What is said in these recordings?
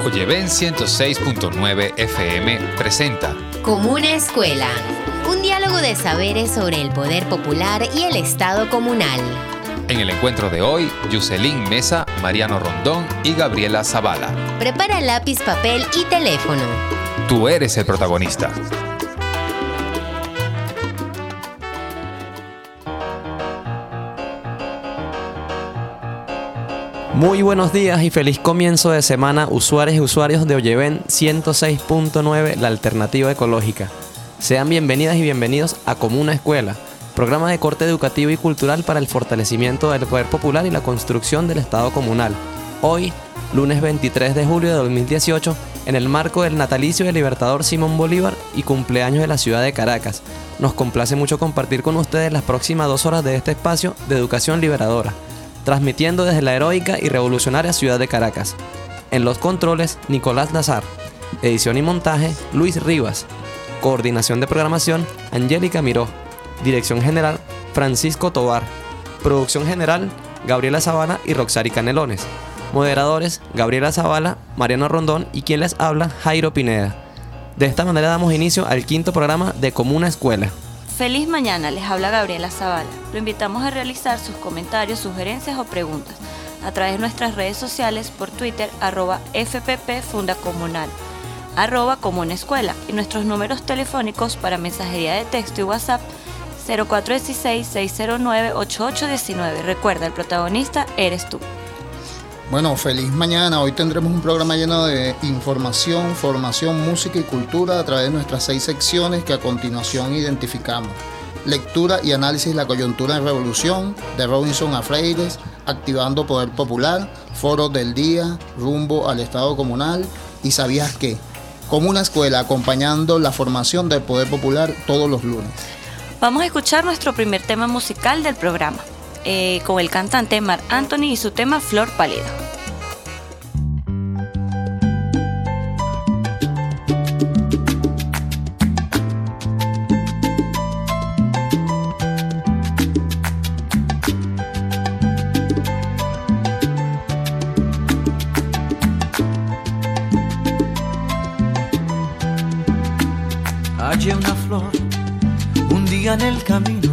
Oyeven 106.9 FM presenta Comuna Escuela, un diálogo de saberes sobre el poder popular y el Estado comunal. En el encuentro de hoy, Yuselín Mesa, Mariano Rondón y Gabriela Zavala. Prepara lápiz, papel y teléfono. Tú eres el protagonista. Muy buenos días y feliz comienzo de semana, usuarios y usuarios de Oyeven 106.9, la alternativa ecológica. Sean bienvenidas y bienvenidos a Comuna Escuela, programa de corte educativo y cultural para el fortalecimiento del poder popular y la construcción del Estado comunal. Hoy, lunes 23 de julio de 2018, en el marco del natalicio del libertador Simón Bolívar y cumpleaños de la ciudad de Caracas. Nos complace mucho compartir con ustedes las próximas 2 horas de este espacio de educación liberadora, transmitiendo desde la heroica y revolucionaria ciudad de Caracas. En los controles, Nicolás Nazar. Edición y montaje, Luis Rivas. Coordinación de programación, Angélica Miró. Dirección general, Francisco Tobar. Producción general, Gabriela Zavala y Roxari Canelones. Moderadores, Gabriela Zavala, Mariano Rondón y quien les habla, Jairo Pineda. De esta manera damos inicio al 5º programa de Comuna Escuela. Feliz mañana, les habla Gabriela Zavala. Lo invitamos a realizar sus comentarios, sugerencias o preguntas a través de nuestras redes sociales por Twitter, @FPPFundaComunal, @Comunaescuela y nuestros números telefónicos para mensajería de texto y WhatsApp 0416-609-8819. Recuerda, el protagonista eres tú. Bueno, feliz mañana. Hoy tendremos un programa lleno de información, formación, música y cultura a través de nuestras 6 secciones que a continuación identificamos. Lectura y análisis de la coyuntura en revolución, de Robinson a Freires, activando poder popular, foros del día, rumbo al Estado comunal y ¿sabías qué? Comuna Escuela, acompañando la formación del poder popular todos los lunes. Vamos a escuchar nuestro primer tema musical del programa. Con el cantante Marc Anthony y su tema Flor Pálida. Hallé una flor un día en el camino,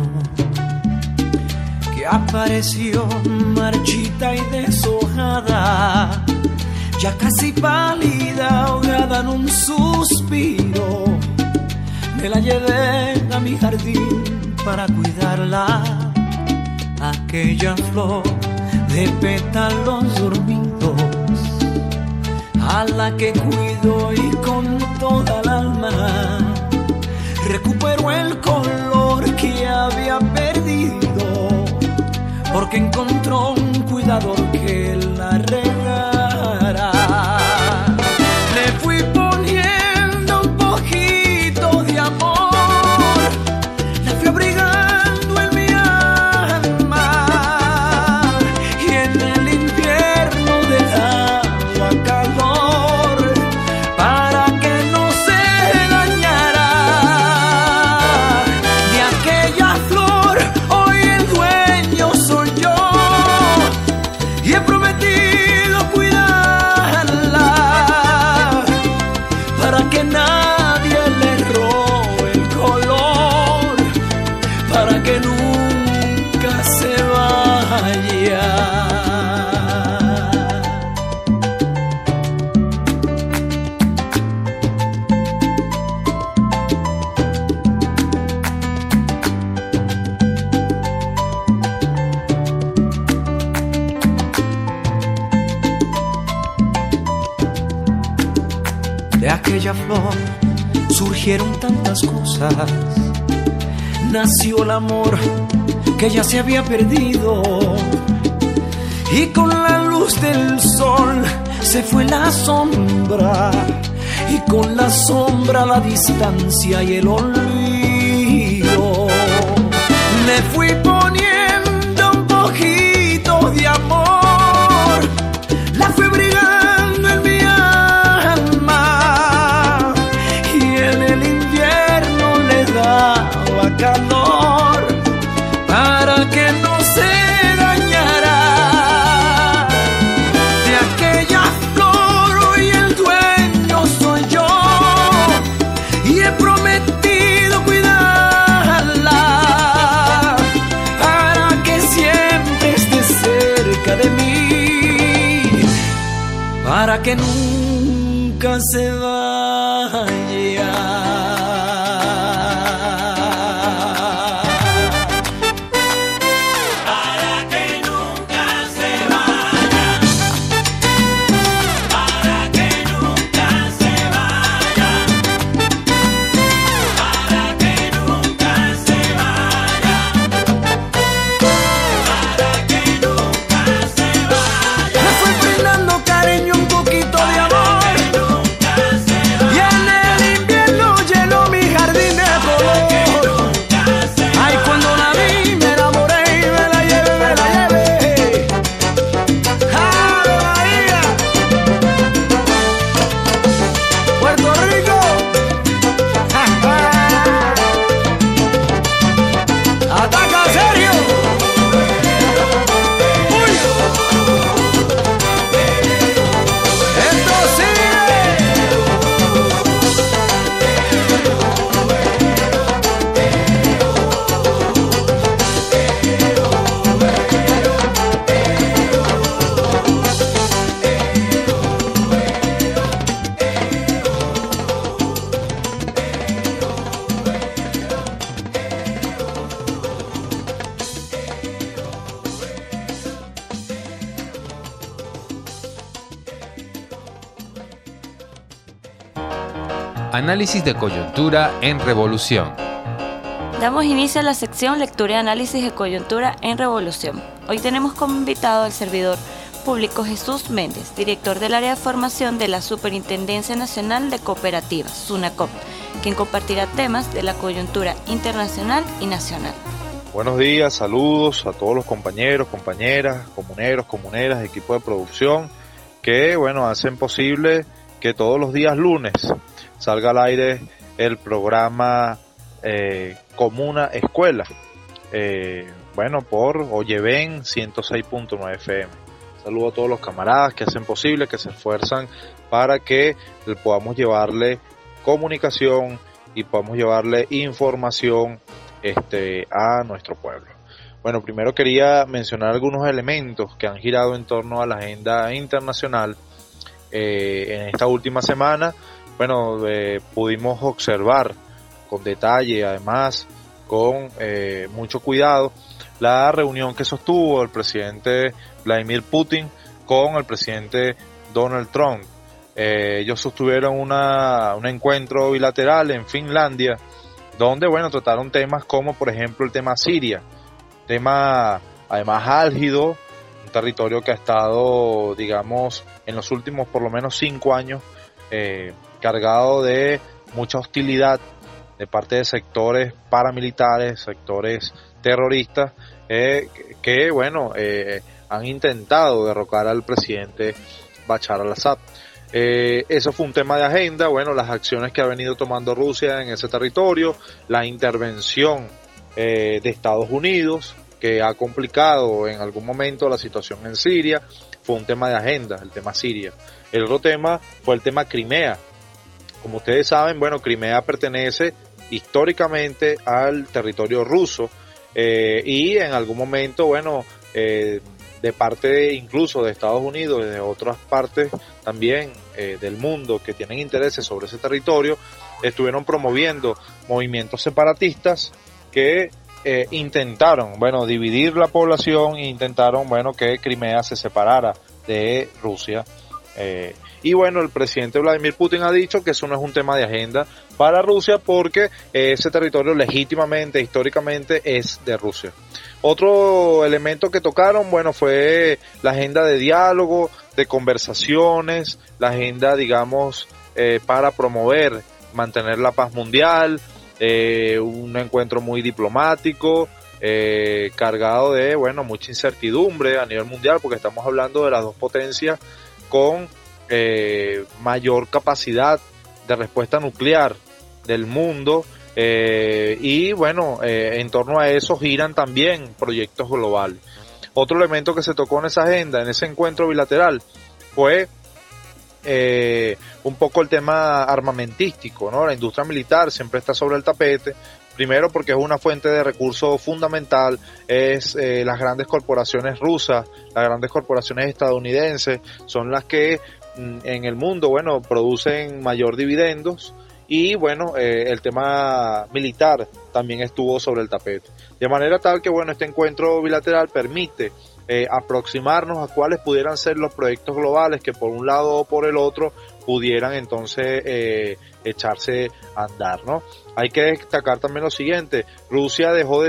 apareció marchita y deshojada, ya casi pálida, ahogada en un suspiro. Me la llevé a mi jardín para cuidarla, aquella flor de pétalos dormidos, a la que cuido y con toda el alma recuperó el color que había perdido, porque encontró un cuidador que la regara. Le fui poniendo un poquito de amor, la fui abrigando en mi alma, y en el invierno le daba calor para que no se dañara. De aquella flor hoy el dueño soy yo, y he prometido cuidarla para que nadie le robe el color, para que nunca se vaya. De aquella flor surgieron tantas cosas, nació el amor que ya se había perdido, y con la luz del sol se fue la sombra, y con la sombra la distancia y el olvido. Le fui poniendo un poquito de amor, la fui abrigando en mi alma, y en el invierno le daba calor para que no se dañara. De aquella flor hoy el dueño cerca de mí, para que nunca se vaya. Análisis de coyuntura en Revolución. Damos inicio a la sección Lectura y Análisis de Coyuntura en Revolución. Hoy tenemos como invitado al servidor público Jesús Méndez, director del área de formación de la Superintendencia Nacional de Cooperativas, SUNACOP, quien compartirá temas de la coyuntura internacional y nacional. Buenos días, saludos a todos los compañeros, compañeras, comuneros, comuneras, equipo de producción, que hacen posible que todos los días lunes salga al aire el programa Comuna Escuela, por Oyeven 106.9 FM. Saludo a todos los camaradas que hacen posible, que se esfuerzan para que podamos llevarle comunicación y podamos llevarle información a nuestro pueblo. Bueno, primero quería mencionar algunos elementos que han girado en torno a la agenda internacional. En esta última semana, pudimos observar con detalle, además con mucho cuidado, la reunión que sostuvo el presidente Vladimir Putin con el presidente Donald Trump. Ellos sostuvieron un encuentro bilateral en Finlandia, donde trataron temas como, por ejemplo, el tema Siria, tema además álgido, un territorio que ha estado, en los últimos por lo menos 5 años cargado de mucha hostilidad de parte de sectores paramilitares, sectores terroristas que han intentado derrocar al presidente Bashar al-Assad. Eso fue un tema de agenda, las acciones que ha venido tomando Rusia en ese territorio, la intervención de Estados Unidos, que ha complicado en algún momento la situación en Siria, fue un tema de agenda, el tema Siria. El otro tema fue el tema Crimea. Como ustedes saben, Crimea pertenece históricamente al territorio ruso, y en algún momento, de parte incluso de Estados Unidos y de otras partes también del mundo que tienen intereses sobre ese territorio, estuvieron promoviendo movimientos separatistas que intentaron, dividir la población e intentaron, que Crimea se separara de Rusia. Y el presidente Vladimir Putin ha dicho que eso no es un tema de agenda para Rusia porque ese territorio legítimamente, históricamente es de Rusia. Otro elemento que tocaron, fue la agenda de diálogo, de conversaciones, la agenda, para promover, mantener la paz mundial, un encuentro muy diplomático, cargado de, mucha incertidumbre a nivel mundial, porque estamos hablando de las dos potencias con mayor capacidad de respuesta nuclear del mundo, y en torno a eso giran también proyectos globales. Otro elemento que se tocó en esa agenda, en ese encuentro bilateral, fue un poco el tema armamentístico, ¿no? La industria militar siempre está sobre el tapete Primero porque es una fuente de recursos fundamental, es las grandes corporaciones rusas, las grandes corporaciones estadounidenses, son las que en el mundo, bueno, producen mayor dividendos. Y bueno, el tema militar también estuvo sobre el tapete. De manera tal que bueno, este encuentro bilateral permite aproximarnos a cuáles pudieran ser los proyectos globales que por un lado o por el otro pudieran entonces echarse a andar, ¿no? Hay que destacar también lo siguiente: Rusia dejó de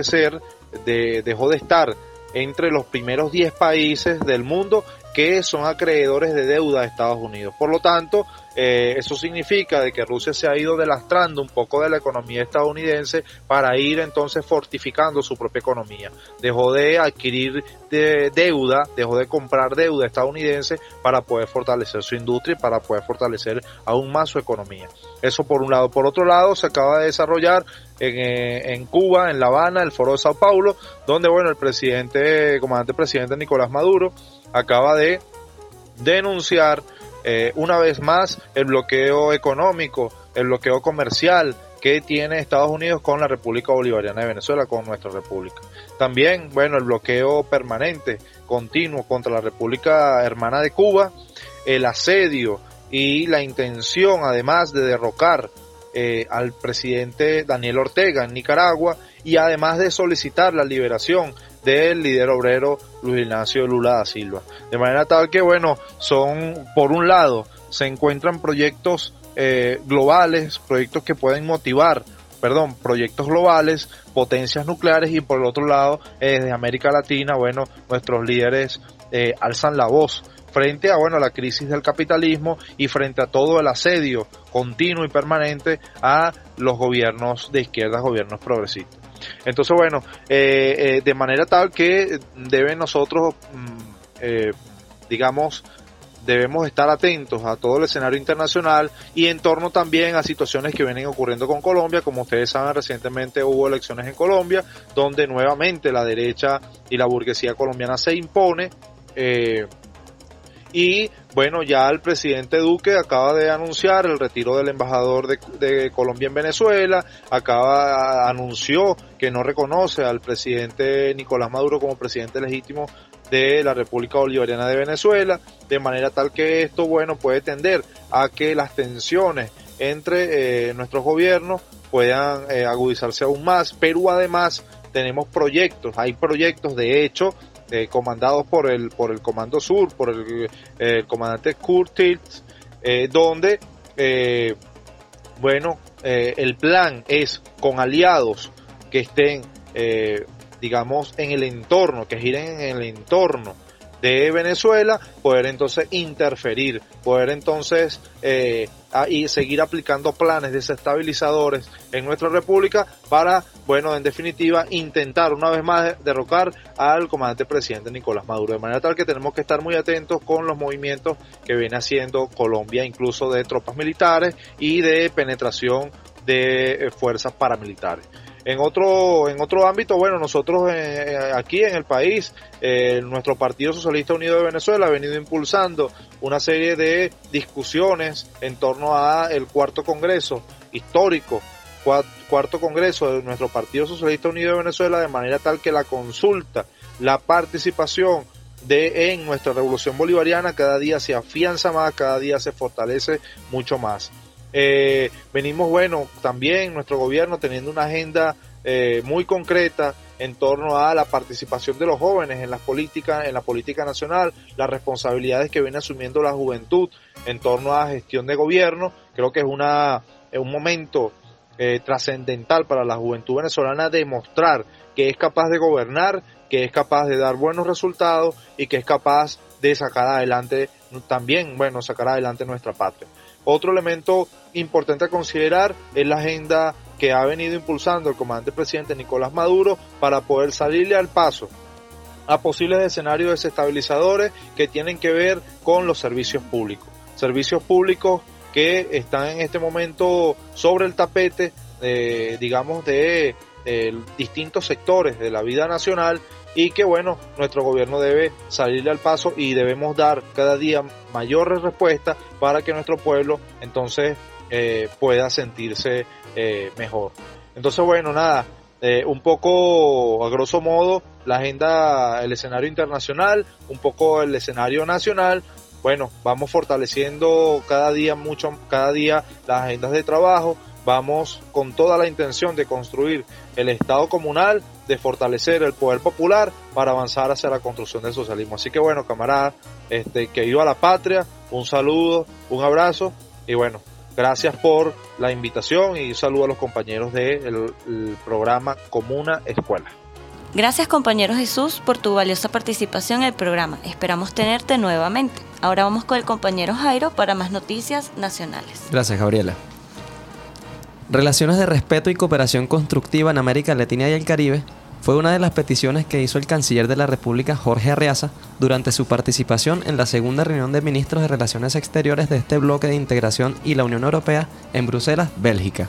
estar entre los primeros 10 países del mundo que son acreedores de deuda de Estados Unidos. Por lo tanto, eso significa de que Rusia se ha ido delastrando un poco de la economía estadounidense para ir entonces fortificando su propia economía. Dejó de adquirir deuda, dejó de comprar deuda estadounidense para poder fortalecer su industria y para poder fortalecer aún más su economía. Eso por un lado. Por otro lado, se acaba de desarrollar en Cuba, en La Habana, el Foro de Sao Paulo, donde bueno, el comandante presidente Nicolás Maduro acaba de denunciar una vez más el bloqueo económico, el bloqueo comercial que tiene Estados Unidos con la República Bolivariana de Venezuela, con nuestra república. También, bueno, el bloqueo permanente, continuo contra la República Hermana de Cuba, el asedio y la intención además de derrocar al presidente Daniel Ortega en Nicaragua, y además de solicitar la liberación del líder obrero Luis Ignacio Lula da Silva. De manera tal que, bueno, por un lado, se encuentran proyectos globales, proyectos que pueden proyectos globales, potencias nucleares, y por el otro lado, desde América Latina, bueno, nuestros líderes alzan la voz frente a, bueno, la crisis del capitalismo y frente a todo el asedio continuo y permanente a los gobiernos de izquierda, gobiernos progresistas. Entonces, bueno, de manera tal que debemos estar atentos a todo el escenario internacional y en torno también a situaciones que vienen ocurriendo con Colombia. Como ustedes saben, recientemente hubo elecciones en Colombia, donde nuevamente la derecha y la burguesía colombiana se impone, y bueno, ya el presidente Duque acaba de anunciar el retiro del embajador de Colombia en Venezuela, anunció que no reconoce al presidente Nicolás Maduro como presidente legítimo de la República Bolivariana de Venezuela, de manera tal que esto, bueno, puede tender a que las tensiones entre nuestros gobiernos puedan agudizarse aún más. Pero además hay proyectos de hecho comandados por el Comando Sur, por el comandante Kurt Tiltz, donde el plan es con aliados que estén en el entorno, que giren en el entorno de Venezuela, poder entonces interferir, poder entonces y seguir aplicando planes desestabilizadores en nuestra república para, bueno, en definitiva, intentar una vez más derrocar al comandante presidente Nicolás Maduro. De manera tal que tenemos que estar muy atentos con los movimientos que viene haciendo Colombia, incluso de tropas militares y de penetración de fuerzas paramilitares. En otro ámbito, bueno, nosotros aquí en el país, nuestro Partido Socialista Unido de Venezuela ha venido impulsando una serie de discusiones en torno a el cuarto congreso histórico, cuarto congreso de nuestro Partido Socialista Unido de Venezuela, de manera tal que la consulta, la participación en nuestra revolución bolivariana cada día se afianza más, cada día se fortalece mucho más. Venimos, bueno, también nuestro gobierno teniendo una agenda muy concreta en torno a la participación de los jóvenes en la política nacional, las responsabilidades que viene asumiendo la juventud en torno a gestión de gobierno. Creo que es un momento trascendental para la juventud venezolana demostrar que es capaz de gobernar, que es capaz de dar buenos resultados y que es capaz de sacar adelante nuestra patria. Otro elemento importante a considerar es la agenda que ha venido impulsando el comandante presidente Nicolás Maduro para poder salirle al paso a posibles escenarios desestabilizadores que tienen que ver con los servicios públicos que están en este momento sobre el tapete, de distintos sectores de la vida nacional, y que, bueno, nuestro gobierno debe salirle al paso y debemos dar cada día mayores respuestas para que nuestro pueblo entonces pueda sentirse mejor. Entonces, bueno, nada, un poco a grosso modo la agenda, el escenario internacional, un poco el escenario nacional. Bueno, vamos fortaleciendo cada día las agendas de trabajo, vamos con toda la intención de construir el Estado comunal, de fortalecer el poder popular para avanzar hacia la construcción del socialismo. Así que bueno, camaradas, que viva la patria, un saludo, un abrazo y bueno, gracias por la invitación y un saludo a los compañeros del programa Comuna Escuela. Gracias, compañero Jesús, por tu valiosa participación en el programa. Esperamos tenerte nuevamente. Ahora vamos con el compañero Jairo para más noticias nacionales. Gracias, Gabriela. Relaciones de respeto y cooperación constructiva en América Latina y el Caribe fue una de las peticiones que hizo el canciller de la República, Jorge Arreaza, durante su participación en la segunda reunión de ministros de Relaciones Exteriores de este bloque de integración y la Unión Europea en Bruselas, Bélgica.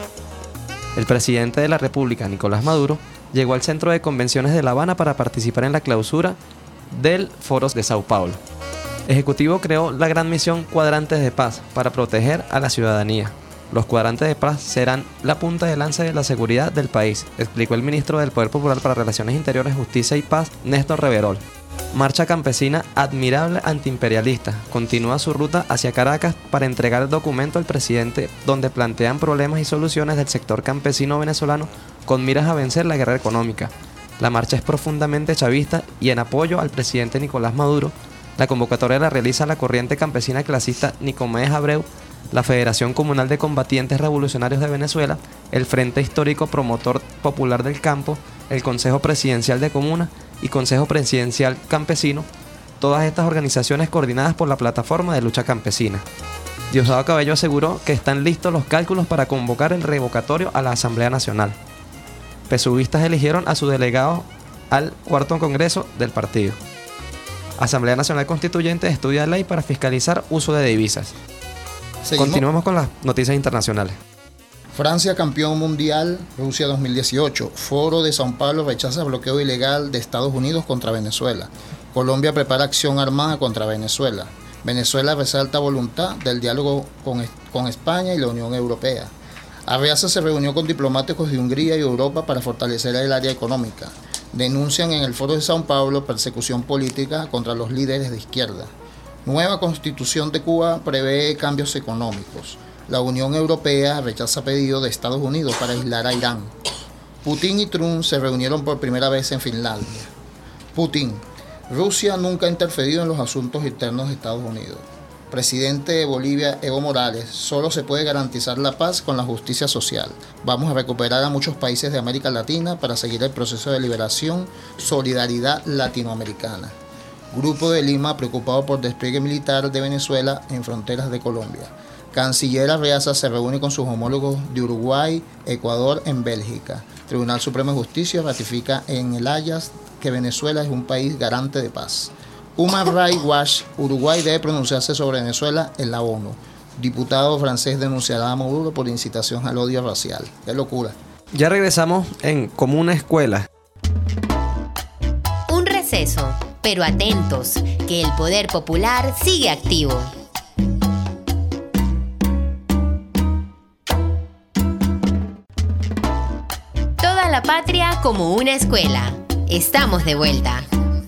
El presidente de la República, Nicolás Maduro, llegó al Centro de Convenciones de La Habana para participar en la clausura del Foro de Sao Paulo. El Ejecutivo creó la gran misión Cuadrantes de Paz para proteger a la ciudadanía. Los cuadrantes de paz serán la punta de lanza de la seguridad del país, explicó el ministro del Poder Popular para Relaciones Interiores, Justicia y Paz, Néstor Reverol. Marcha campesina admirable antiimperialista continúa su ruta hacia Caracas para entregar el documento al presidente donde plantean problemas y soluciones del sector campesino venezolano con miras a vencer la guerra económica. La marcha es profundamente chavista y en apoyo al presidente Nicolás Maduro. La convocatoria la realiza la corriente campesina clasista Nicomedes Abreu, la Federación Comunal de Combatientes Revolucionarios de Venezuela, el Frente Histórico Promotor Popular del Campo, el Consejo Presidencial de Comunas y Consejo Presidencial Campesino, todas estas organizaciones coordinadas por la Plataforma de Lucha Campesina. Diosdado Cabello aseguró que están listos los cálculos para convocar el revocatorio a la Asamblea Nacional. PSUvistas eligieron a su delegado al cuarto Congreso del partido. Asamblea Nacional Constituyente estudia ley para fiscalizar uso de divisas. Continuamos con las noticias internacionales. Francia campeón mundial, Rusia 2018. Foro de Sao Paulo rechaza bloqueo ilegal de Estados Unidos contra Venezuela. Colombia prepara acción armada contra Venezuela. Venezuela resalta voluntad del diálogo con España y la Unión Europea. Arreaza se reunió con diplomáticos de Hungría y Europa para fortalecer el área económica. Denuncian en el Foro de Sao Paulo persecución política contra los líderes de izquierda. Nueva Constitución de Cuba prevé cambios económicos. La Unión Europea rechaza pedido de Estados Unidos para aislar a Irán. Putin y Trump se reunieron por primera vez en Finlandia. Putin: Rusia nunca ha interferido en los asuntos internos de Estados Unidos. Presidente de Bolivia, Evo Morales: solo se puede garantizar la paz con la justicia social. Vamos a recuperar a muchos países de América Latina para seguir el proceso de liberación. Solidaridad latinoamericana. Grupo de Lima preocupado por despliegue militar de Venezuela en fronteras de Colombia. Canciller Arreaza se reúne con sus homólogos de Uruguay, Ecuador en Bélgica. Tribunal Supremo de Justicia ratifica en el Hayas que Venezuela es un país garante de paz. Human Rights Watch: Uruguay debe pronunciarse sobre Venezuela en la ONU. Diputado francés denunciará a Maduro por incitación al odio racial. ¡Qué locura! Ya regresamos en Comuna Escuela. Un receso, pero atentos, que el poder popular sigue activo. Toda la patria como una escuela. Estamos de vuelta.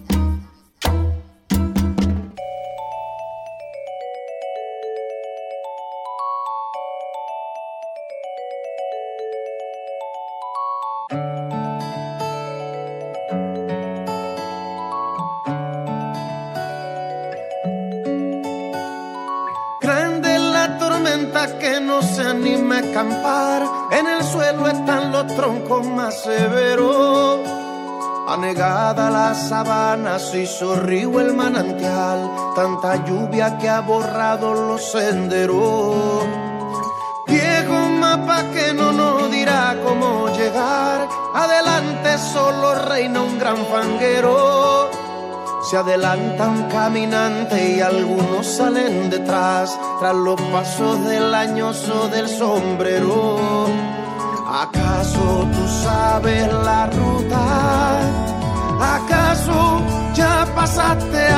Que no se anime a acampar, en el suelo están los troncos más severos. Anegada la sabana, se hizo río el manantial, tanta lluvia que ha borrado los senderos. Viejo mapa que no nos dirá cómo llegar, adelante solo reina un gran fanguero. Se adelanta un caminante y algunos salen detrás, tras los pasos del añoso del sombrero. ¿Acaso tú sabes la ruta? ¿Acaso ya pasaste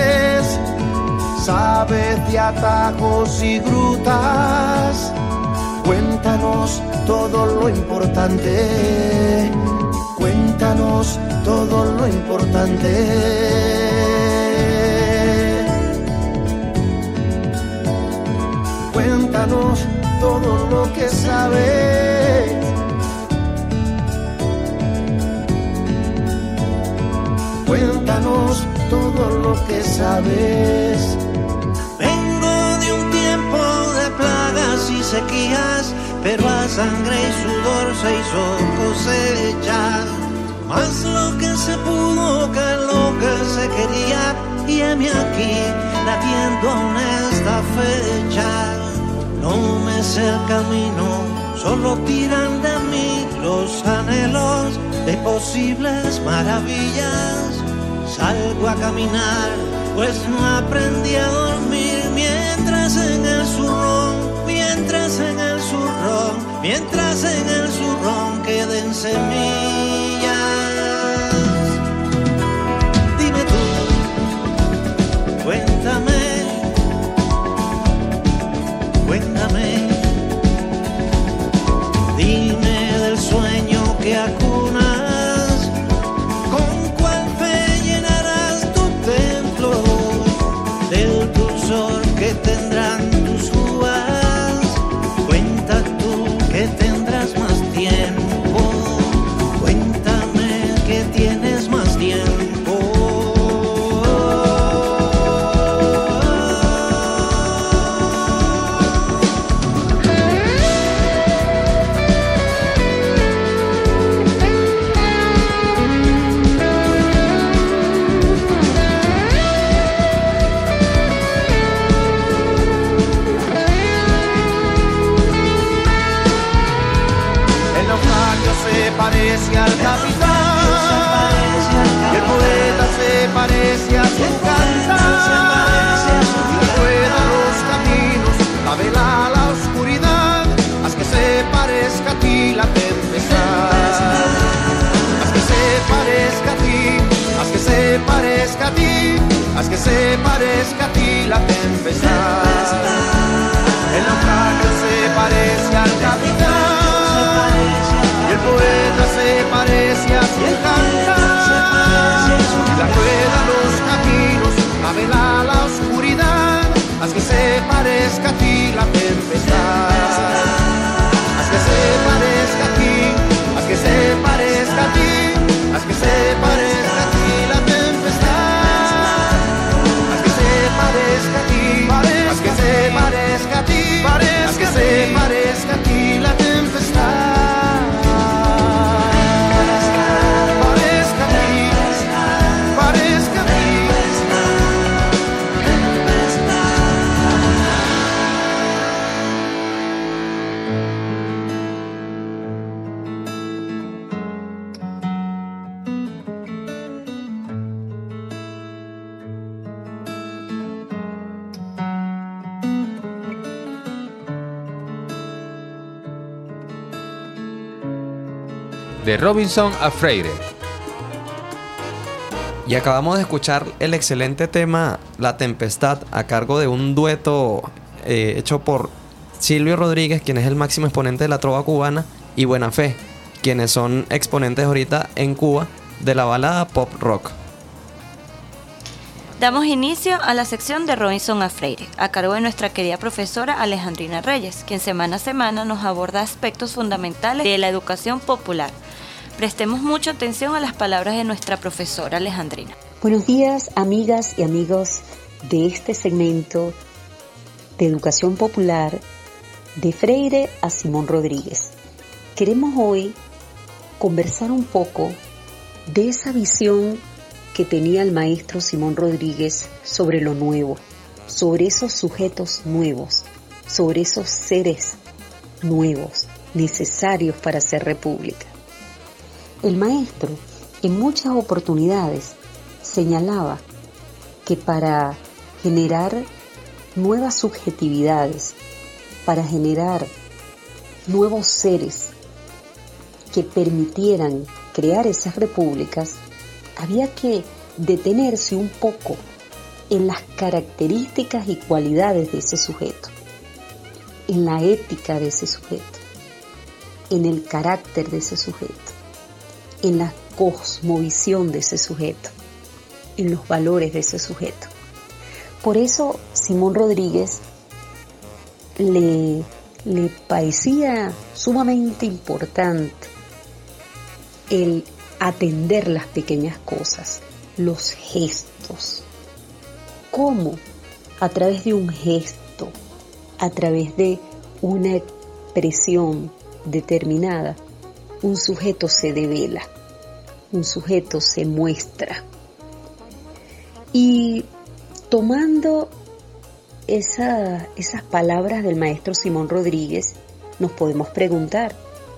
antes? ¿Sabes de atajos y grutas? Cuéntanos todo lo importante, cuéntanos todo lo importante. Cuéntanos todo lo que sabes. Cuéntanos todo lo que sabes. Vengo de un tiempo de plagas y sequías, pero a sangre y sudor se hizo cosecha. Más lo que se pudo que lo que se quería, y heme aquí latiendo aún esta fecha. No me sé el camino, solo tiran de mí los anhelos de posibles maravillas. Salgo a caminar, pues no aprendí a dormir, mientras en el zurrón, mientras en el zurrón, mientras en el zurrón queden semillas. Dime tú, cuéntame, cuéntame, dime del sueño que acunas, con cuál fe llenarás tu templo, del dulzor que tendrán tus uvas. Cuenta tú que tendrás más tiempo, cuéntame que tienes más tiempo. Parece al capitán, y el poeta se parece a su cantar. Rueda los caminos, la vela a la oscuridad, haz que se parezca a ti la tempestad. Haz que se parezca a ti, haz que se parezca a ti, haz que se parezca a ti la tempestad. El naufragio se parece al capitán, y el poeta se parece a su cantar. La rueda los caminos, la vela a la oscuridad, haz que se parezca a ti la tempestad. Haz que se parezca a ti, haz que se parezca a ti, haz que se parezca a ti la tempestad. Haz que se parezca a ti, haz que se parezca a ti, haz que se parezca a ti la tempestad. De Robinson a Freire. Y acabamos de escuchar el excelente tema La Tempestad, a cargo de un dueto hecho por Silvio Rodríguez, quien es el máximo exponente de la trova cubana, y Buena Fe, quienes son exponentes ahorita en Cuba de la balada pop rock. Damos inicio a la sección de Robinson a Freire, a cargo de nuestra querida profesora Alejandrina Reyes, quien semana a semana nos aborda aspectos fundamentales de la educación popular. Prestemos mucha atención a las palabras de nuestra profesora Alejandrina. Buenos días, amigas y amigos de este segmento de educación popular de Freire a Simón Rodríguez. Queremos hoy conversar un poco de esa visión que tenía el maestro Simón Rodríguez sobre lo nuevo, sobre esos sujetos nuevos, sobre esos seres nuevos, necesarios para hacer república. El maestro, en muchas oportunidades, señalaba que para generar nuevas subjetividades, para generar nuevos seres que permitieran crear esas repúblicas, había que detenerse un poco en las características y cualidades de ese sujeto. en la ética de ese sujeto, en el carácter de ese sujeto, en la cosmovisión de ese sujeto, en los valores de ese sujeto. Por eso Simón Rodríguez le parecía sumamente importante el atender las pequeñas cosas, los gestos. ¿Cómo? A través de un gesto, a través de una expresión determinada, un sujeto se devela, un sujeto se muestra. Y tomando esas palabras del maestro Simón Rodríguez, nos podemos preguntar,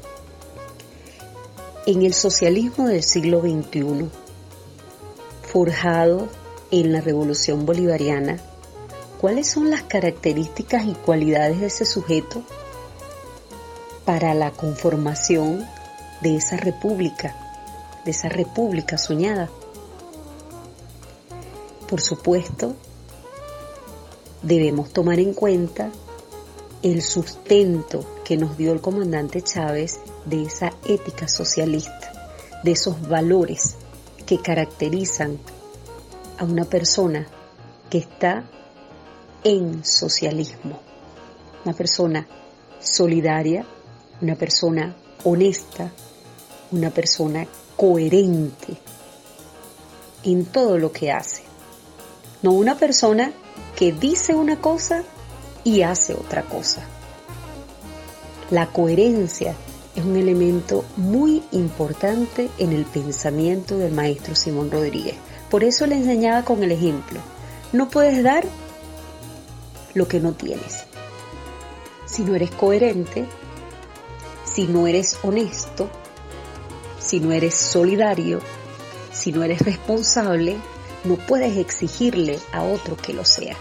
en el socialismo del siglo XXI, forjado en la Revolución Bolivariana, ¿cuáles son las características y cualidades de ese sujeto para la conformación de esa república soñada? Por supuesto, debemos tomar en cuenta el sustento que nos dio el comandante Chávez de esa ética socialista, de esos valores que caracterizan a una persona que está en socialismo, una persona solidaria, una persona honesta, una persona coherente en todo lo que hace, no una persona que dice una cosa y hace otra cosa. La coherencia es un elemento muy importante en el pensamiento del maestro Simón Rodríguez. Por eso le enseñaba con el ejemplo. No puedes dar lo que no tienes. Si no eres coherente, si no eres honesto, si no eres solidario, si no eres responsable, no puedes exigirle a otro que lo sea.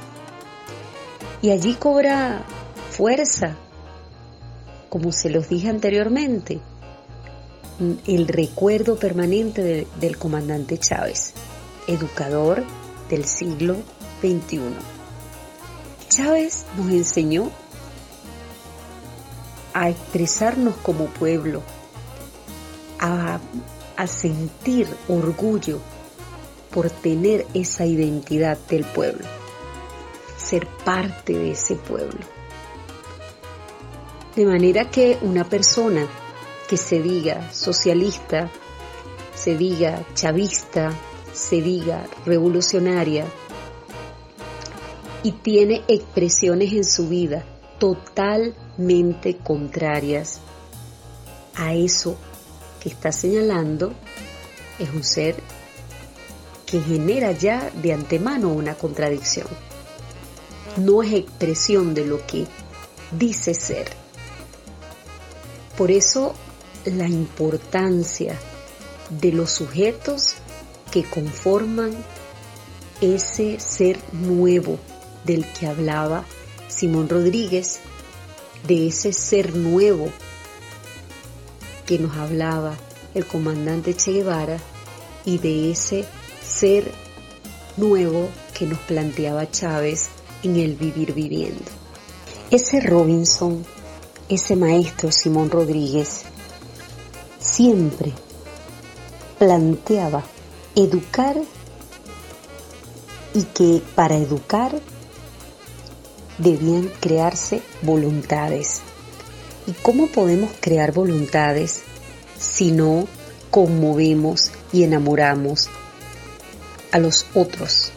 Y allí cobra fuerza, como se los dije anteriormente, el recuerdo permanente del comandante Chávez, educador del siglo XXI. Chávez nos enseñó a expresarnos como pueblo, a sentir orgullo por tener esa identidad del pueblo, ser parte de ese pueblo. De manera que una persona que se diga socialista, se diga chavista, se diga revolucionaria y tiene expresiones en su vida totalmente contrarias a eso que está señalando, es un ser que genera ya de antemano una contradicción. No es expresión de lo que dice ser. Por eso la importancia de los sujetos que conforman ese ser nuevo del que hablaba Simón Rodríguez, de ese ser nuevo que nos hablaba el comandante Che Guevara y de ese ser nuevo que nos planteaba Chávez en el vivir viviendo. Ese Robinson, ese maestro Simón Rodríguez, siempre planteaba educar y que para educar debían crearse voluntades. ¿Y cómo podemos crear voluntades si no conmovemos y enamoramos a los otros,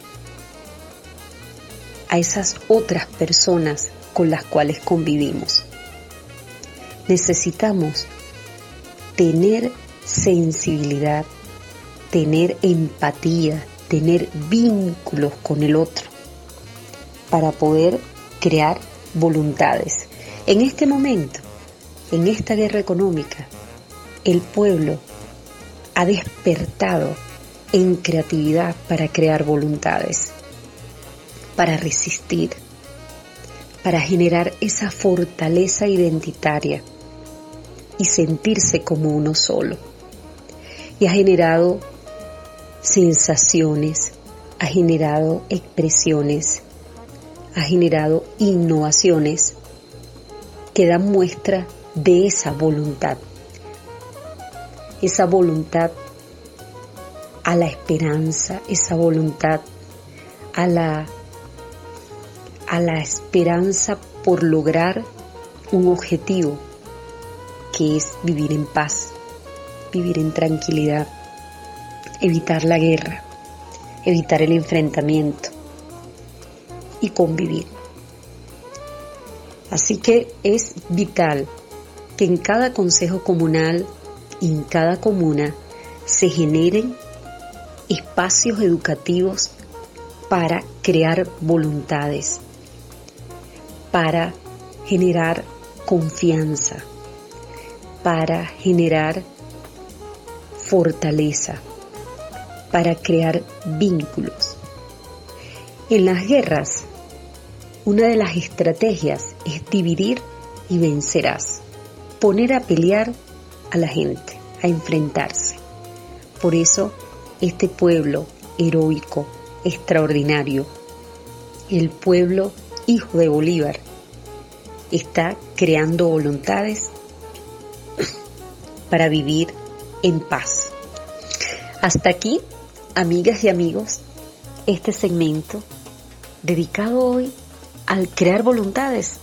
a esas otras personas con las cuales convivimos? Necesitamos tener sensibilidad, tener empatía, tener vínculos con el otro para poder crear voluntades. En este momento, en esta guerra económica, el pueblo ha despertado en creatividad para crear voluntades, para resistir, para generar esa fortaleza identitaria y sentirse como uno solo. Y ha generado sensaciones, ha generado expresiones, ha generado innovaciones que dan muestra de esa voluntad a la esperanza, esa voluntad a la esperanza por lograr un objetivo, que es vivir en paz, vivir en tranquilidad, evitar la guerra, evitar el enfrentamiento y convivir. Así que es vital que en cada consejo comunal y en cada comuna se generen espacios educativos para crear voluntades, para generar confianza, para generar fortaleza, para crear vínculos. En las guerras, una de las estrategias es dividir y vencerás, poner a pelear a la gente, a enfrentarse. Por eso, este pueblo heroico, extraordinario, el pueblo hijo de Bolívar, está creando voluntades para vivir en paz. Hasta aquí, amigas y amigos, este segmento dedicado hoy al crear voluntades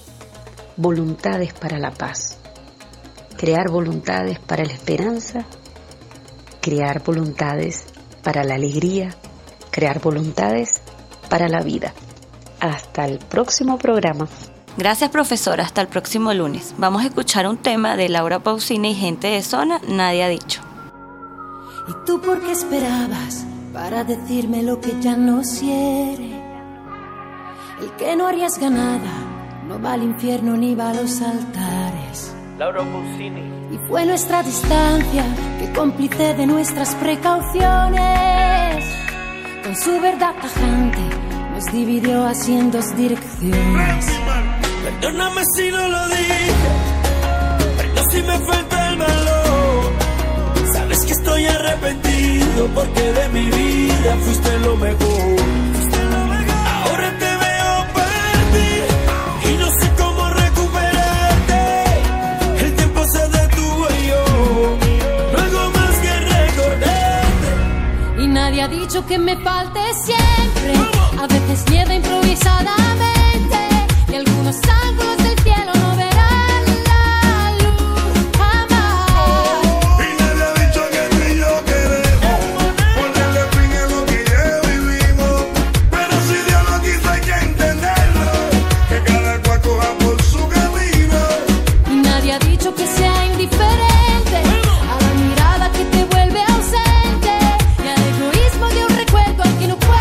para la paz, crear voluntades para la esperanza, crear voluntades para la alegría, crear voluntades para la vida. Hasta el próximo programa. Gracias, profesora. Hasta el próximo lunes. Vamos a escuchar un tema de Laura Pausini y Gente de Zona, Nadie ha dicho. ¿Y tú por qué esperabas para decirme lo que ya no quiere? El que no arriesga nada no va al infierno ni va a los altares. Laura Pausini. Y fue nuestra distancia que cómplice de nuestras precauciones, con su verdad tajante nos dividió así en dos direcciones. Perdóname si no lo dije, pero si me falta el valor. Sabes que estoy arrepentido porque de mi vida fuiste lo mejor. Ahora te veo partir y no sé cómo recuperarte. El tiempo se detuvo y yo no hago más que recordarte. Y nadie ha dicho que me falte siempre. A veces nieva improvisadamente y algunos ángulos del cielo no verán la luz jamás. Y nadie ha dicho que tú y yo queremos ponerle fin a lo que ya vivimos. Pero si Dios lo quiso hay que entenderlo, que cada cual coja por su camino. Y nadie ha dicho que sea indiferente a la mirada que te vuelve ausente y al egoísmo de un recuerdo al que no puedo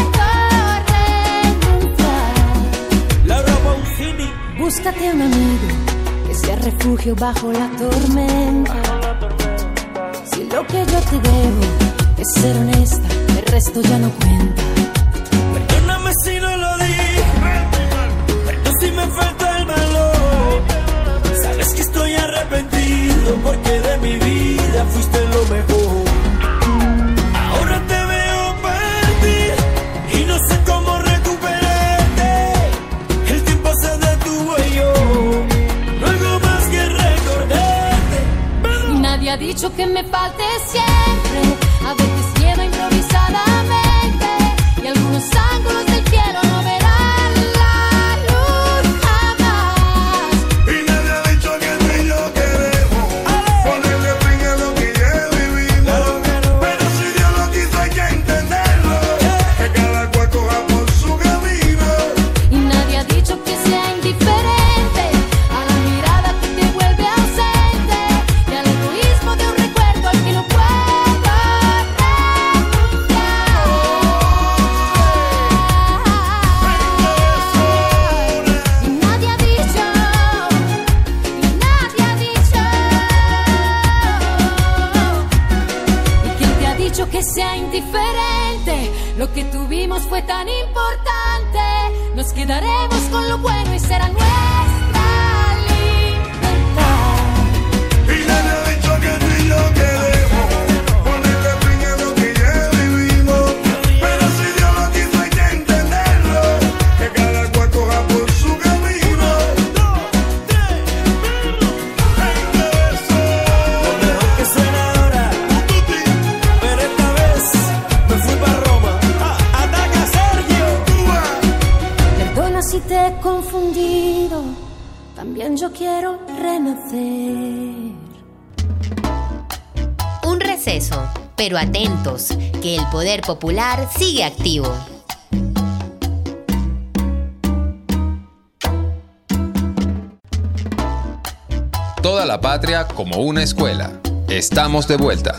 renunciar. Búscate un amigo que sea refugio bajo la tormenta. Si lo que yo te debo es ser honesta, el resto ya no cuenta. Perdóname si no lo dije, pero si me falta el valor. Sabes que estoy arrepentido porque de mi vida fuiste lo mejor. Ahora te veo partir y no sé cómo recuperarte. El tiempo se detuvo y yo no hago más que recordarte. Y nadie ha dicho que me falte siempre. A veces nieva improvisadamente y algunos ángulos del cielo no verán la luz jamás. Y nadie ha dicho que tú y yo queremos ponerle fin a lo que ya vivimos. Pero si Dios lo quiso hay que entenderlo, que cada cual coja por su camino. Y nadie ha dicho que sea indiferente a la mirada que te vuelve ausente y al egoísmo de un recuerdo al que no puedo renunciar. Y nadie ha dicho, ¿y quién te ha dicho que sea indiferente? Lo que tuvimos fue tan importante. Nos quedaremos con lo bueno y será nuestra libertad. Y nadie ha dicho que tú y yo queremos ponerle fin a lo que ya vivimos. Pero si Dios lo quiso hay que entenderlo, que cada cual coja por su camino. si te he confundido, también yo quiero renacer. Un receso, pero atentos, que el poder popular sigue activo. Toda la patria como una escuela. Estamos de vuelta.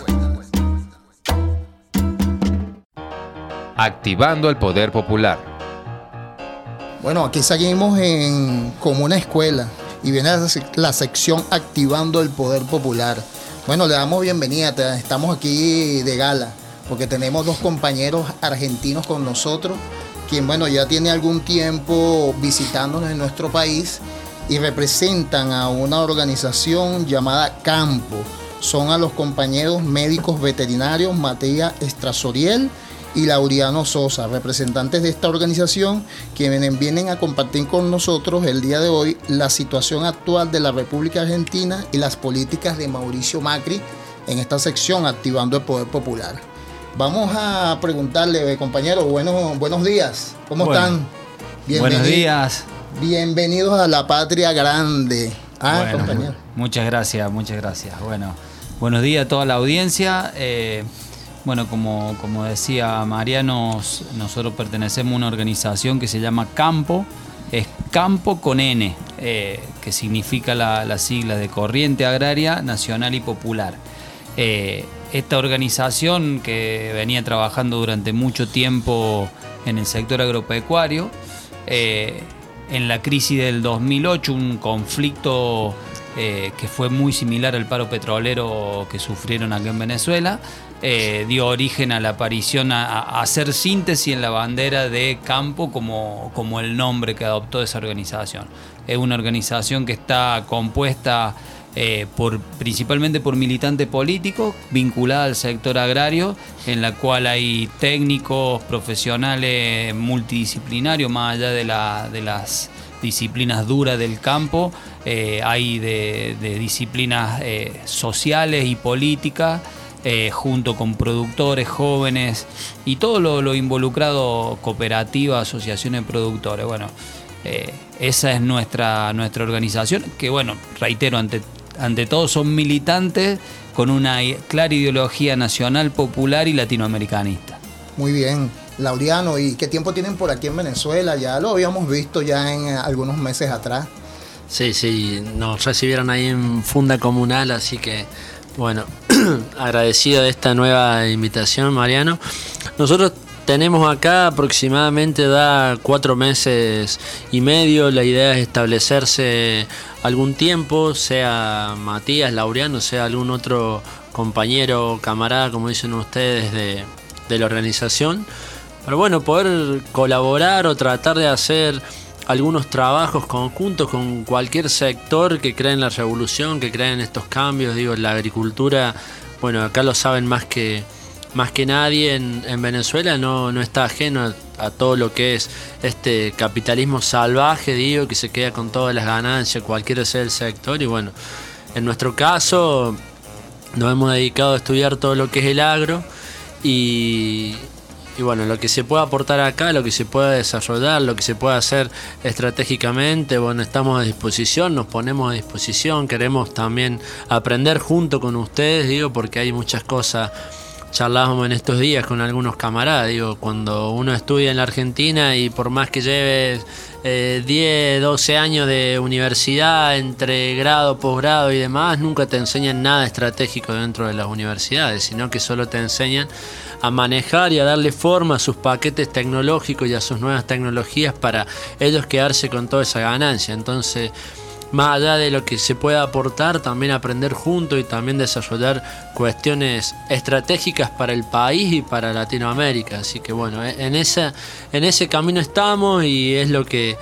Activando el poder popular. Bueno, aquí seguimos como una escuela y viene la sección Activando el Poder Popular. Bueno, le damos bienvenida, estamos aquí de gala porque tenemos dos compañeros argentinos con nosotros, quien bueno, ya tiene algún tiempo visitándonos en nuestro país y representan a una organización llamada Campo. Son a los compañeros médicos veterinarios Matías Estrasoriel y Laureano Sosa, representantes de esta organización, quienes vienen a compartir con nosotros el día de hoy la situación actual de la República Argentina y las políticas de Mauricio Macri en esta sección Activando el Poder Popular. Vamos a preguntarle, compañeros, buenos días, ¿cómo están? Buenos días. Bienvenidos a la patria grande. Bueno, compañero. Muchas gracias. Bueno, buenos días a toda la audiencia. Bueno, como decía Mariano, nosotros pertenecemos a una organización que se llama Campo, es Campo con N, que significa la sigla de Corriente Agraria Nacional y Popular. Esta organización que venía trabajando durante mucho tiempo en el sector agropecuario, en la crisis del 2008, un conflicto que fue muy similar al paro petrolero que sufrieron aquí en Venezuela, dio origen a la aparición, a hacer síntesis en la bandera de Campo como el nombre que adoptó esa organización. Es una organización que está compuesta principalmente por militantes políticos vinculada al sector agrario, en la cual hay técnicos, profesionales multidisciplinarios, más allá de las disciplinas duras del campo, hay de disciplinas sociales y políticas, junto con productores jóvenes y todo lo involucrado, cooperativas, asociaciones de productores. Bueno, esa es nuestra organización, que bueno, reitero, ante todo son militantes con una clara ideología nacional, popular y latinoamericanista. Muy bien, Laureano, ¿y qué tiempo tienen por aquí en Venezuela? Ya lo habíamos visto ya en algunos meses atrás. Sí, nos recibieron ahí en Funda Comunal, así que bueno, agradecido de esta nueva invitación, Mariano. Nosotros tenemos acá aproximadamente 4 meses y medio. La idea es establecerse algún tiempo, sea Matías, Laureano, sea algún otro compañero, camarada, como dicen ustedes, de la organización. Pero bueno, poder colaborar o tratar de hacer algunos trabajos conjuntos con cualquier sector que cree en la revolución, que cree en estos cambios. Digo, la agricultura, bueno, acá lo saben más que nadie en Venezuela, no está ajeno a todo lo que es este capitalismo salvaje, digo, que se queda con todas las ganancias, cualquiera sea el sector. Y bueno, en nuestro caso nos hemos dedicado a estudiar todo lo que es el agro y bueno, lo que se puede aportar acá, lo que se puede desarrollar, lo que se puede hacer estratégicamente, bueno, estamos a disposición, nos ponemos a disposición, queremos también aprender junto con ustedes, digo, porque hay muchas cosas. Charlábamos en estos días con algunos camaradas, digo, cuando uno estudia en la Argentina y por más que lleves 10, 12 años de universidad entre grado, posgrado y demás, nunca te enseñan nada estratégico dentro de las universidades, sino que solo te enseñan a manejar y a darle forma a sus paquetes tecnológicos y a sus nuevas tecnologías para ellos quedarse con toda esa ganancia. Entonces, más allá de lo que se pueda aportar, también aprender juntos y también desarrollar cuestiones estratégicas para el país y para Latinoamérica. Así que bueno, en ese camino estamos y es lo que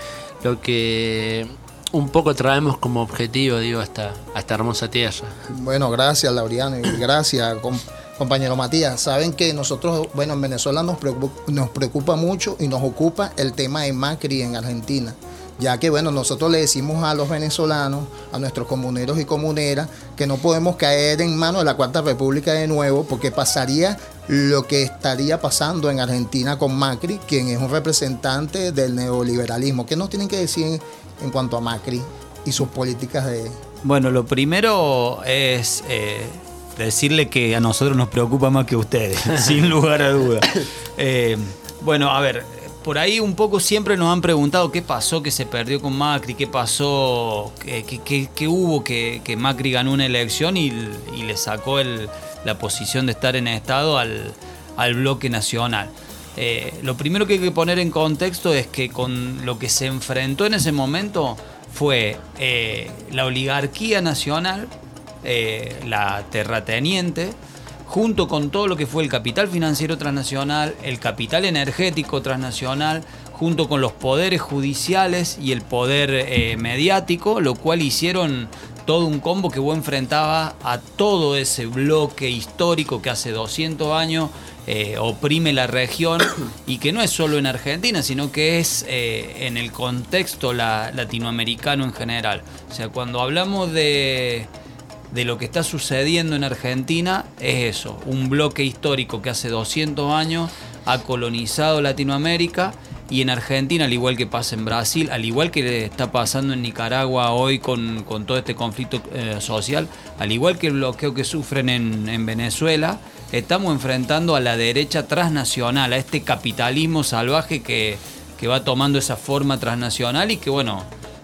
un poco traemos como objetivo, digo, a esta hermosa tierra. Bueno, gracias, Laureano, y gracias, compañero Matías. Saben que nosotros, bueno, en Venezuela nos preocupa mucho y nos ocupa el tema de Macri en Argentina. ya que bueno, nosotros le decimos a los venezolanos, a nuestros comuneros y comuneras, que no podemos caer en manos de la Cuarta República de nuevo, porque pasaría lo que estaría pasando en Argentina con Macri, quien es un representante del neoliberalismo. ¿Qué nos tienen que decir en cuanto a Macri y sus políticas de...? Bueno, lo primero es decirle que a nosotros nos preocupa más que a ustedes, sin lugar a duda. Bueno, a ver, por ahí un poco siempre nos han preguntado qué pasó que se perdió con Macri, qué pasó, qué hubo que Macri ganó una elección y le sacó la posición de estar en Estado al bloque nacional. Lo primero que hay que poner en contexto es que con lo que se enfrentó en ese momento fue la oligarquía nacional, la terrateniente, junto con todo lo que fue el capital financiero transnacional, el capital energético transnacional, junto con los poderes judiciales y el poder mediático, lo cual hicieron todo un combo que vos enfrentaba a todo ese bloque histórico que hace 200 años oprime la región y que no es solo en Argentina, sino que es en el contexto latinoamericano en general. O sea, cuando hablamos de lo que está sucediendo en Argentina, es eso, un bloque histórico que hace 200 años ha colonizado Latinoamérica, y en Argentina, al igual que pasa en Brasil, al igual que está pasando en Nicaragua hoy con todo este conflicto social, al igual que el bloqueo que sufren en Venezuela, estamos enfrentando a la derecha transnacional, a este capitalismo salvaje que va tomando esa forma transnacional y que, bueno,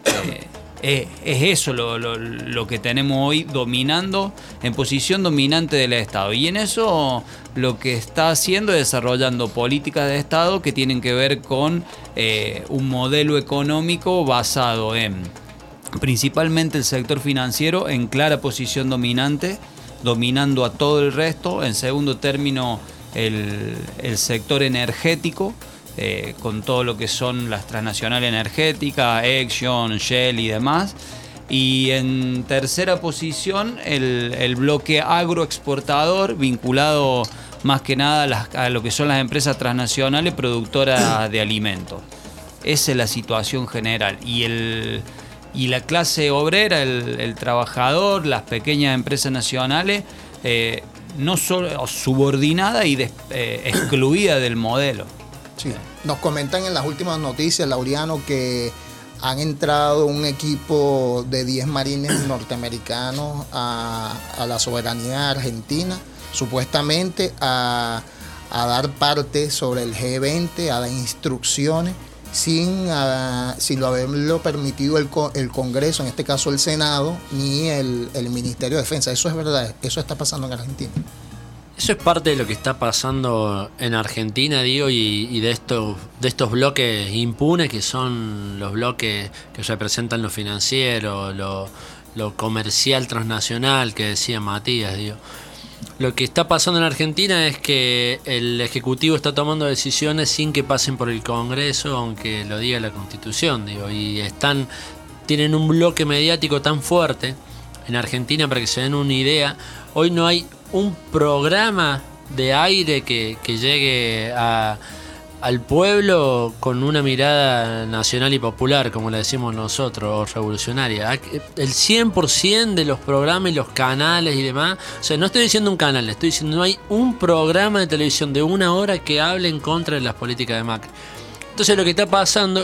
es eso lo que tenemos hoy dominando, en posición dominante del Estado. Y en eso lo que está haciendo es desarrollando políticas de Estado que tienen que ver con un modelo económico basado en principalmente el sector financiero en clara posición dominante, dominando a todo el resto. En segundo término, el sector energético, con todo lo que son las transnacionales energéticas, Exxon, Shell y demás. Y en tercera posición, el bloque agroexportador, vinculado más que nada a lo que son las empresas transnacionales productoras de alimentos. Esa es la situación general. Y la clase obrera, el trabajador, las pequeñas empresas nacionales, no solo subordinada y excluida del modelo. Sí. Nos comentan en las últimas noticias, Laureano, que han entrado un equipo de 10 marines norteamericanos a la soberanía argentina, supuestamente a dar parte sobre el G20, a dar instrucciones, sin haberlo permitido el Congreso, en este caso el Senado, ni el Ministerio de Defensa. Eso es verdad, eso está pasando en Argentina. Eso es parte de lo que está pasando en Argentina, digo, y de estos bloques impunes, que son los bloques que representan lo financiero, lo comercial transnacional, que decía Matías, digo. Lo que está pasando en Argentina es que el Ejecutivo está tomando decisiones sin que pasen por el Congreso, aunque lo diga la Constitución, digo, y tienen un bloque mediático tan fuerte en Argentina. Para que se den una idea, hoy no hay un programa de aire que llegue al pueblo con una mirada nacional y popular, como le decimos nosotros, o revolucionaria. El 100% de los programas y los canales y demás, o sea, no estoy diciendo un canal, estoy diciendo no hay un programa de televisión de 1 hora que hable en contra de las políticas de Macri. Entonces lo que está pasando,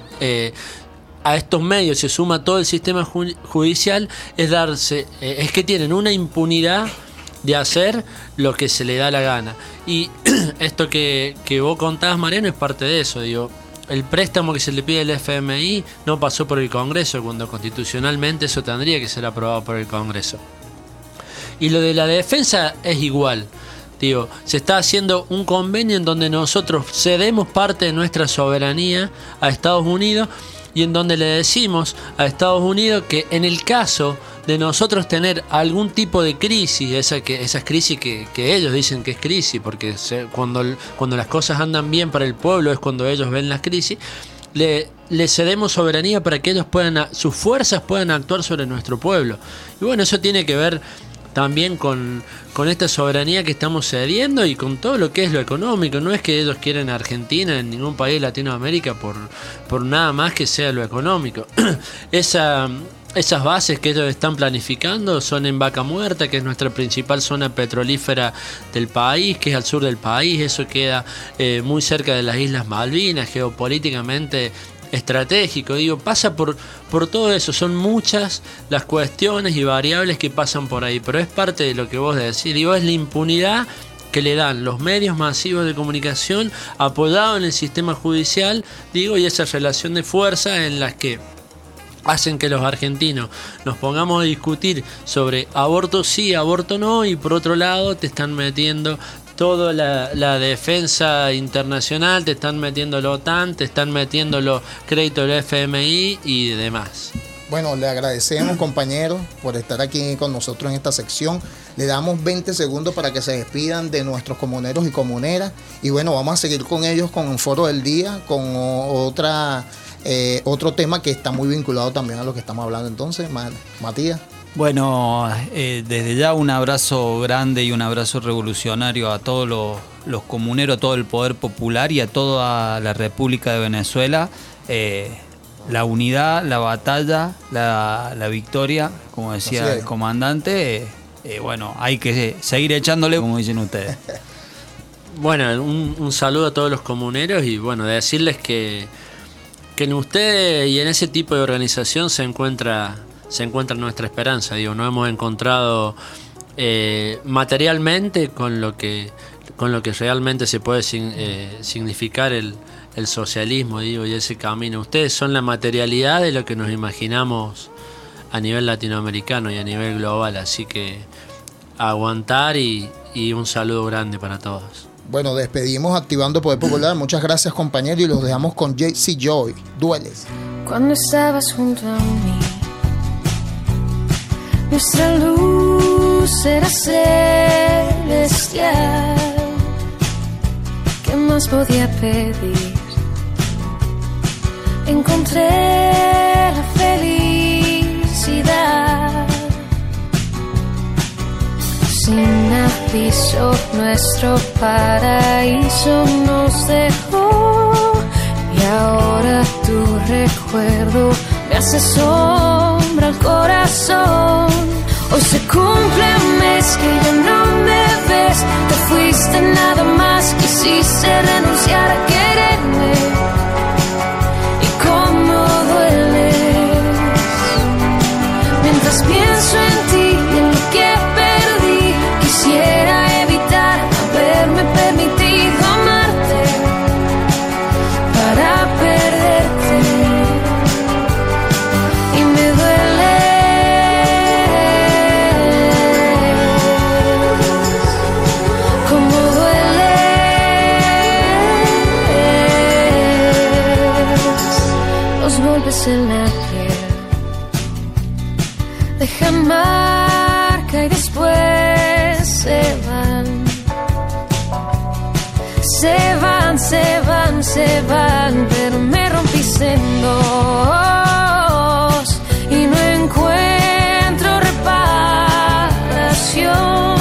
a estos medios se suma todo el sistema judicial, es que tienen una impunidad de hacer lo que se le da la gana. Y esto que vos contabas, Mariano, es parte de eso. Digo, el préstamo que se le pide al FMI no pasó por el Congreso, cuando constitucionalmente eso tendría que ser aprobado por el Congreso. Y lo de la defensa es igual. Digo, se está haciendo un convenio en donde nosotros cedemos parte de nuestra soberanía a Estados Unidos, y en donde le decimos a Estados Unidos que en el caso de nosotros tener algún tipo de crisis, esas crisis que ellos dicen que es crisis, porque cuando las cosas andan bien para el pueblo es cuando ellos ven las crisis, le cedemos soberanía para que ellos sus fuerzas puedan actuar sobre nuestro pueblo. Y bueno, eso tiene que ver también con esta soberanía que estamos cediendo y con todo lo que es lo económico. No es que ellos quieren Argentina en ningún país de Latinoamérica por nada más que sea lo económico. Esas bases que ellos están planificando son en Vaca Muerta, que es nuestra principal zona petrolífera del país, que es al sur del país. Eso queda muy cerca de las Islas Malvinas, geopolíticamente estratégico. Digo, pasa por todo eso. Son muchas las cuestiones y variables que pasan por ahí, pero es parte de lo que vos decís. Digo, es la impunidad que le dan los medios masivos de comunicación apoyados en el sistema judicial, digo, y esa relación de fuerza en las que hacen que los argentinos nos pongamos a discutir sobre aborto sí, aborto no, y por otro lado te están metiendo toda la defensa internacional, te están metiendo la OTAN, te están metiendo los créditos del FMI y demás. Bueno, le agradecemos, compañeros, por estar aquí con nosotros en esta sección. Le damos 20 segundos para que se despidan de nuestros comuneros y comuneras. Y bueno, vamos a seguir con ellos con un foro del día, con otro tema que está muy vinculado también a lo que estamos hablando. Entonces, Matías. Bueno, desde ya un abrazo grande y un abrazo revolucionario a todos los comuneros, a todo el poder popular y a toda la República de Venezuela. La unidad, la batalla, la victoria, como decía el comandante, bueno, hay que seguir echándole, como dicen ustedes. Bueno, un saludo a todos los comuneros y bueno, decirles que en ustedes y en ese tipo de organización se encuentra nuestra esperanza. Digo, nos hemos encontrado materialmente con lo que realmente se puede significar el socialismo, digo, y ese camino. Ustedes son la materialidad de lo que nos imaginamos a nivel latinoamericano y a nivel global, así que aguantar y un saludo grande para todos. Bueno, despedimos Activando Poder Popular. Muchas gracias, compañeros, y los dejamos con JC Joy, Dueles. Cuando estabas junto a mí, nuestra luz era celestial. ¿Qué más podía pedir? Encontré la felicidad. Sin aviso, nuestro paraíso nos dejó. Y ahora tu recuerdo me hace sombra al corazón. Hoy se cumple un mes que ya no me ves. Te fuiste nada más, quisiste renunciar a quererme. Y cómo dueles. Mientras pienso en ti y en lo que perdí, quisiera evitar haberme permitido amarte para perderte. Y me duele. Como dueles. Los golpes en la piel dejan marca y después se van. Se van, pero me rompiste en dos y no encuentro reparación.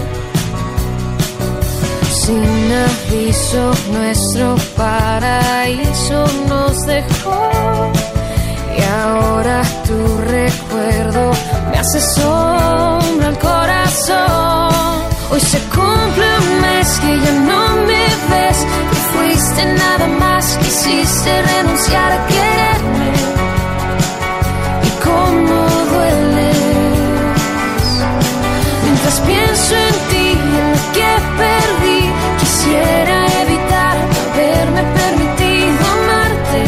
Sin aviso, nuestro paraíso nos dejó. Y ahora tu recuerdo me hace sombra al corazón. Hoy se cumple un mes que ya no me ves. Te fuiste nada más, quisiste renunciar a quererme. Y cómo dueles. Mientras pienso en ti y en lo que perdí, quisiera evitar haberme permitido amarte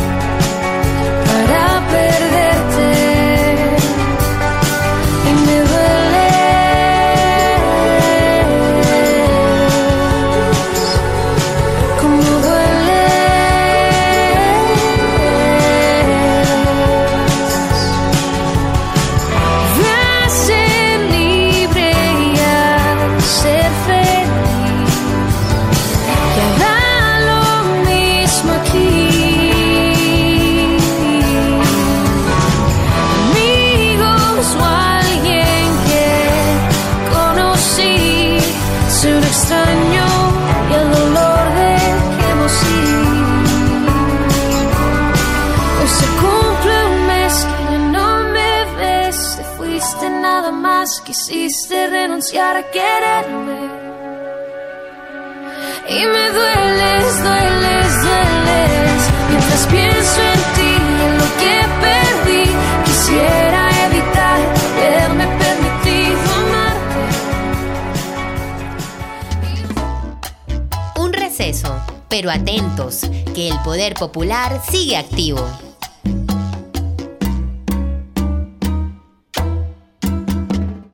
para perderte. Y me duele. Como dueles. jamás quisiste renunciar a quererme. Y me dueles, dueles, dueles. Mientras pienso en ti, en lo que perdí, quisiera evitar haberme permitido amarte. Un receso, pero atentos, que el poder popular sigue activo.